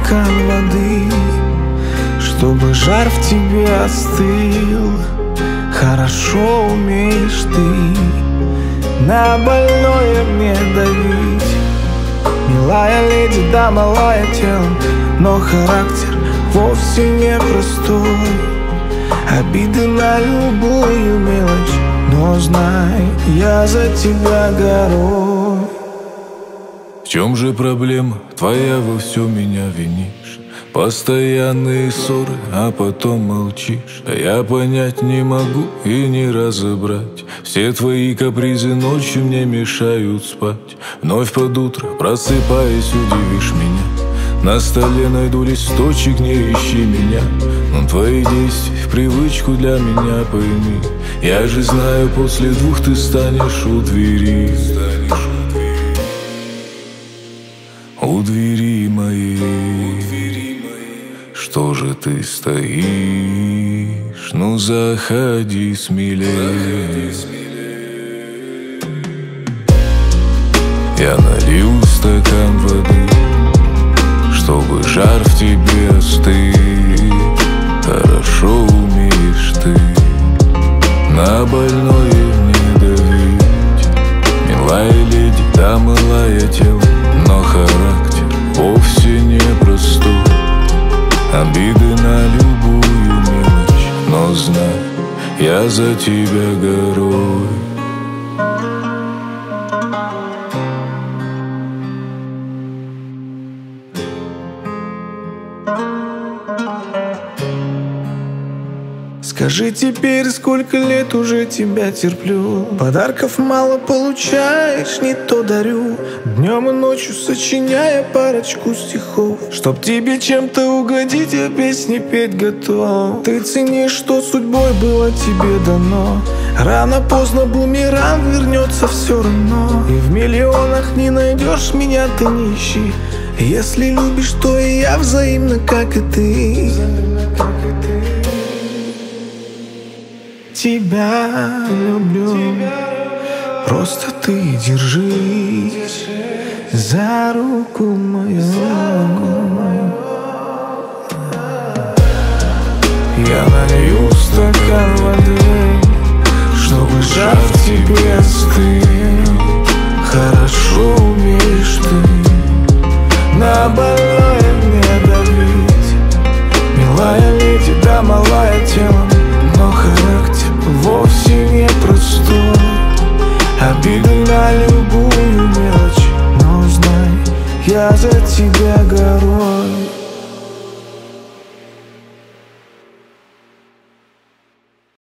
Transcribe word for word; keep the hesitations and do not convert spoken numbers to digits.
стакан воды, чтобы жар в тебе остыл. Хорошо умеешь ты на больное мне давить. Милая леди, да малая телом, но характер вовсе не простой. Обиды на любую мелочь, но знай, я за тебя горой. В чем же проблема твоя, во всем меня винишь? Постоянные ссоры, а потом молчишь. А я понять не могу и не разобрать. Все твои капризы ночью мне мешают спать. Вновь под утро, просыпаясь, удивишь меня. На столе найду листочек, не ищи меня. Но твои действия в привычку для меня пойми. Я же знаю, после двух ты станешь у двери. У двери моей. Что же ты стоишь? Ну заходи смелее. Я налью стакан воды, чтобы жар в тебе остыл. Хорошо умеешь ты на больное мне давить. Милая леди, да милая тело, но характер вовсе не простой. Обиды на любую мелочь, но знай, я за тебя горой. Скажи теперь, сколько лет уже тебя терплю. Подарков мало получаешь, не то дарю. Днем и ночью сочиняя парочку стихов. Чтоб тебе чем-то угодить, я песни петь готов. Ты ценишь, что судьбой было тебе дано. Рано-поздно бумеранг вернется все равно. И в миллионах не найдешь меня, ты не ищи. Если любишь, то и я взаимно, как и ты. Тебя люблю, просто ты держись за руку мою. Я налью стакан воды, чтобы жар в тебе остыл. Хорошо умеешь ты на больное мне давить. Милая леди, да малая телом, но характер вовсе не простой. Обиды на любую мелочь, но знай, я за тебя горой.